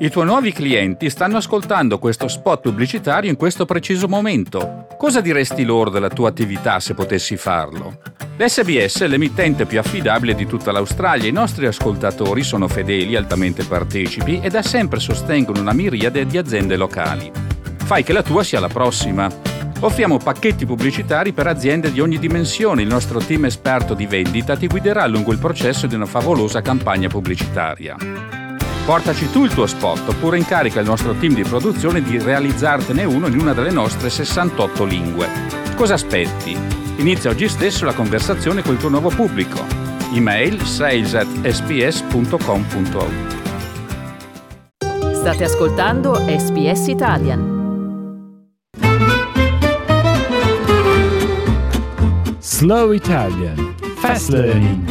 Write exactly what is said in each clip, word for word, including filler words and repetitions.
I tuoi nuovi clienti stanno ascoltando questo spot pubblicitario in questo preciso momento. Cosa diresti loro della tua attività se potessi farlo? L'S B S è l'emittente più affidabile di tutta l'Australia. I nostri ascoltatori sono fedeli, altamente partecipi e da sempre sostengono una miriade di aziende locali. Fai che la tua sia la prossima. Offriamo pacchetti pubblicitari per aziende di ogni dimensione. Il nostro team esperto di vendita ti guiderà lungo il processo di una favolosa campagna pubblicitaria. Portaci tu il tuo spot oppure incarica il nostro team di produzione di realizzartene uno in una delle nostre sessantotto lingue. Cosa aspetti? Inizia oggi stesso la conversazione col tuo nuovo pubblico. Email sales at s b s punto com punto a u. State ascoltando S B S Italian. Slow Italian. Fast Learning.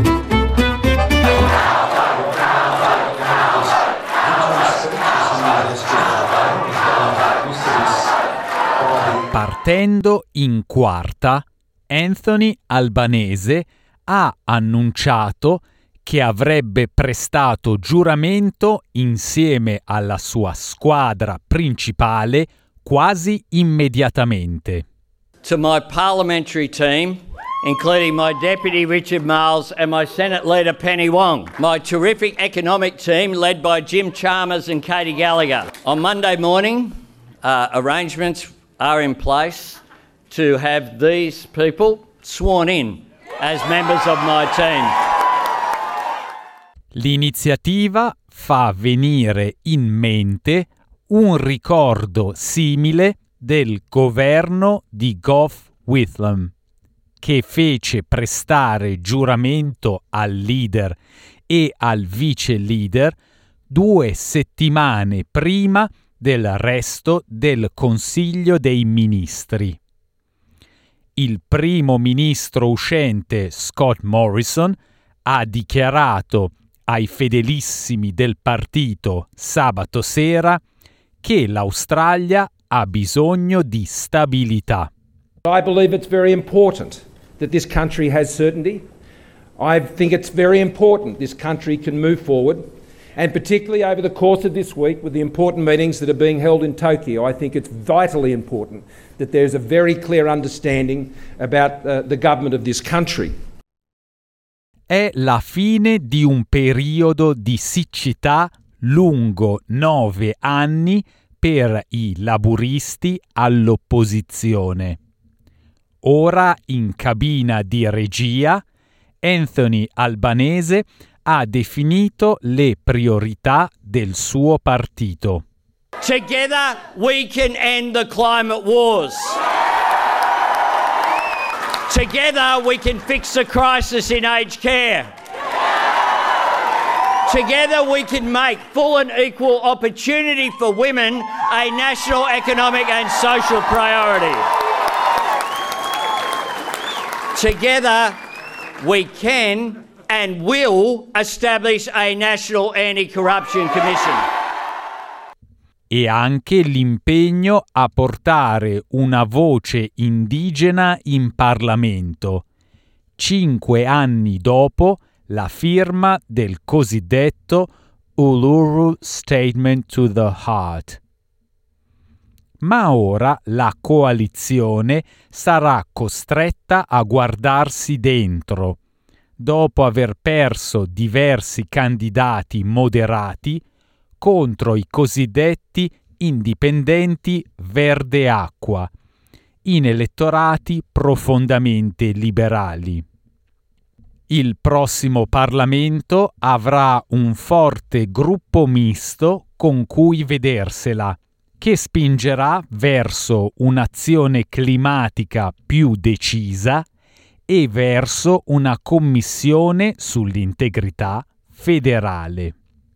Partendo in quarta, Anthony Albanese ha annunciato che avrebbe prestato giuramento insieme alla sua squadra principale quasi immediatamente. To my parliamentary team, including my Deputy Richard Marles and my Senate Leader Penny Wong, my terrific economic team led by Jim Chalmers and Katie Gallagher. On Monday morning, uh, arrangements are in place to have these people sworn in as members of my team. L'iniziativa fa venire in mente un ricordo simile del governo di Gough Whitlam, che fece prestare giuramento al leader e al vice leader due settimane prima del resto del Consiglio dei Ministri. Il primo ministro uscente Scott Morrison ha dichiarato ai fedelissimi del partito sabato sera che l'Australia ha bisogno di stabilità. I believe it's very important that this country has certainty. I think it's very important this country can move forward. And particularly over the course of this week, with the important meetings that are being held in Tokyo, I think it's vitally important that there's a very clear understanding about uh, the government of this country. È la fine di un periodo di siccità lungo nove anni per i laburisti all'opposizione. Ora in cabina di regia, Anthony Albanese ha definito le priorità del suo partito. Together we can end the climate wars. Together we can fix the crisis in aged care. Together we can make full and equal opportunity for women a national economic and social priority. Together we can and will establish a National Anti-Corruption Commission. E anche l'impegno a portare una voce indigena in Parlamento, cinque anni dopo la firma del cosiddetto Uluru Statement to the Heart. Ma ora la coalizione sarà costretta a guardarsi dentro, dopo aver perso diversi candidati moderati contro i cosiddetti indipendenti verde acqua, in elettorati profondamente liberali. Il prossimo Parlamento avrà un forte gruppo misto con cui vedersela, che spingerà verso un'azione climatica più decisa e verso una commissione sull'integrità federale.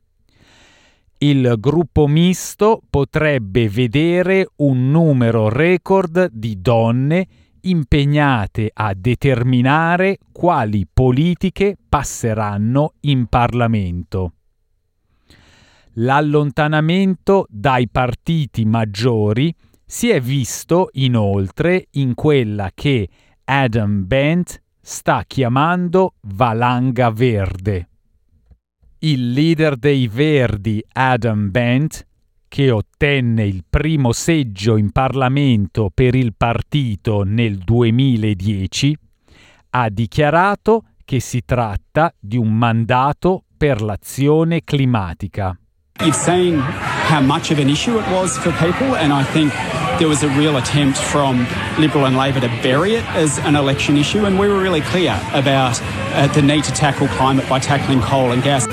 Il gruppo misto potrebbe vedere un numero record di donne impegnate a determinare quali politiche passeranno in Parlamento. L'allontanamento dai partiti maggiori si è visto inoltre in quella che Adam Bent sta chiamando valanga verde. il leader dei Verdi Adam Bent, che ottenne il primo seggio in Parlamento per il partito nel duemiladieci, ha dichiarato che si tratta di un mandato per l'azione climatica. You've seen how much of an issue it was for people, and I think there was a real attempt from Liberal and Labor to bury it as an election issue, and we were really clear about uh, the need to tackle climate by tackling coal and gas.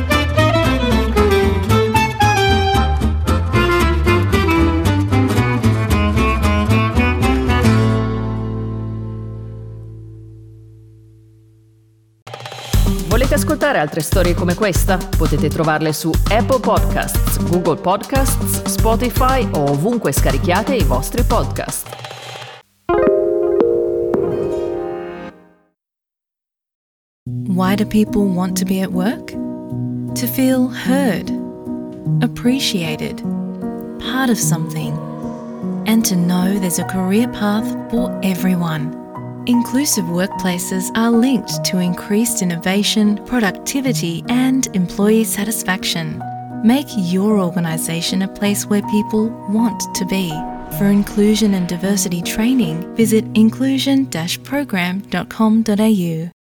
Volete ascoltare altre storie come questa? Potete trovarle su Apple Podcasts, Google Podcasts, Spotify o ovunque scarichiate i vostri podcast. Why do people want to be at work? To feel heard, appreciated, part of something, and to know there's a career path for everyone. Inclusive workplaces are linked to increased innovation, productivity, and employee satisfaction. Make your organisation a place where people want to be. For inclusion and diversity training, visit inclusion dash program dot com dot a u.